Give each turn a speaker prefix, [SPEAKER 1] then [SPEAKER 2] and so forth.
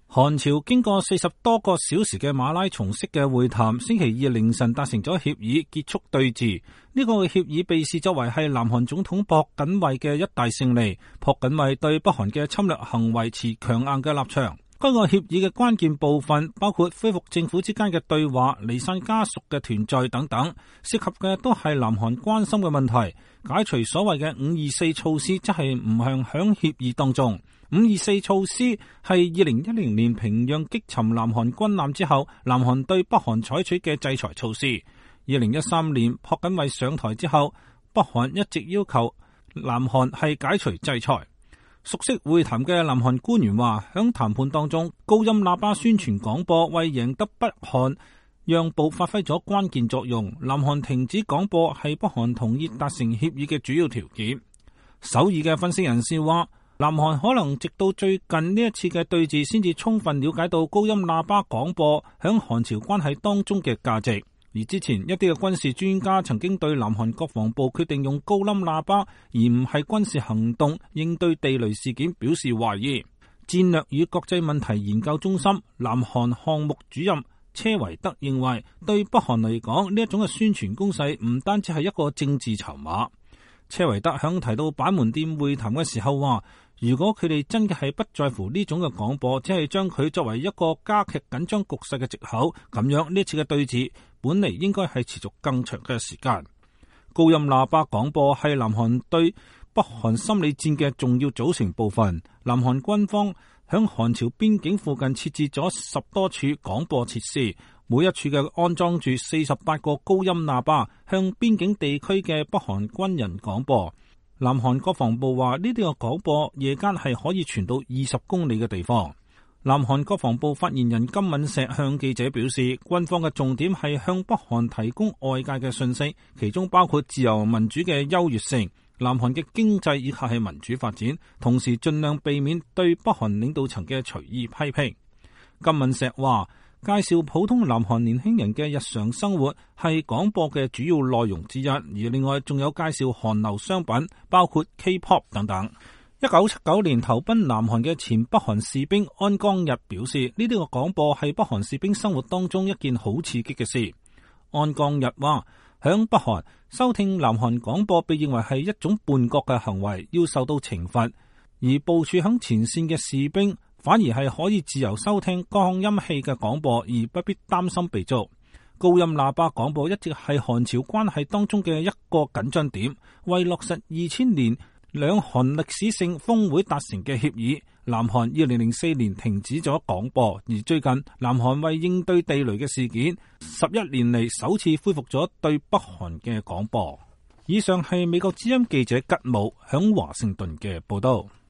[SPEAKER 1] 韓朝經過40多個小時嘅馬拉松式嘅會談，星期二凌晨達成咗協議，結束對峙。呢個協議被視作為係南韓總統朴槿惠嘅一大勝利。朴槿惠對北韓嘅侵略行為持強硬嘅立場。該個協議嘅關鍵部分包括恢復政府之間嘅對話、離散家屬嘅團聚等等，涉及嘅都係南韓關心嘅問題。解除所謂嘅524措施，則係唔向響協議當中。524措施係2010年平壤擊沉南韓軍艦之後，南韓對北韓採取嘅制裁措施。2013年朴槿惠上台之後，北韓一直要求南韓係解除制裁。熟悉會談嘅南韓官員話，響談判當中，高音喇叭宣傳廣播為贏得北韓讓步發揮咗關鍵作用。南韓停止廣播係北韓同意達成協議嘅主要條件。首爾嘅分析人士話，南韓可能直到最近呢一次嘅對峙，先至充分了解到高音喇叭廣播響韓朝關係當中嘅價值。而之前一啲嘅軍事專家曾經對南韓國防部決定用高音喇叭而唔係軍事行動應對地雷事件表示懷疑。戰略與國際問題研究中心南韓項目主任車維德認為，對北韓嚟講，呢一種嘅宣傳攻勢唔單止係一個政治籌碼。車維德響提到板門店會談嘅時候話，如果佢哋真嘅係不在乎呢種嘅廣播，只係將佢作為一個加劇緊張局勢嘅藉口，咁樣呢次嘅對峙本嚟應該係持續更長嘅時間。高音喇叭廣播係南韓對北韓心理戰嘅重要組成部分。南韓軍方響韓朝邊境附近設置咗10多處廣播設施，每一處嘅安裝住48個高音喇叭，向邊境地區嘅北韓軍人廣播。南韓國防部話，呢啲嘅廣播夜間係可以傳到20公里嘅地方。南韓國防部發言人金敏錫向記者表示，軍方嘅重點係向北韓提供外界嘅信息，其中包括自由民主嘅優越性、南韓嘅經濟以及係民主發展，同時盡量避免對北韓領導層嘅隨意批評。金敏錫話，介紹普通南韓年輕人嘅日常生活係廣播嘅主要內容之一，而另外仲有介紹韓流商品，包括 K-pop 等等。1979年投奔南韓嘅前北韓士兵安江日表示，呢啲個廣播係北韓士兵生活當中一件好刺激嘅事。安江日話，響北韓收聽南韓廣播被認為係一種叛國嘅行為，要受到懲罰，而部署響前線嘅士兵反而係可以自由收聽降音器嘅廣播，而不必擔心被捉。高音喇叭廣播一直係韓朝關係當中嘅一個緊張點，為落實2000年兩韓歷史性峰會達成嘅協議，南韓2004年停止咗廣播，而最近南韓為應對地雷嘅事件，11年嚟首次恢復咗對北韓嘅廣播。以上係美國之音記者吉姆響華盛頓嘅報道。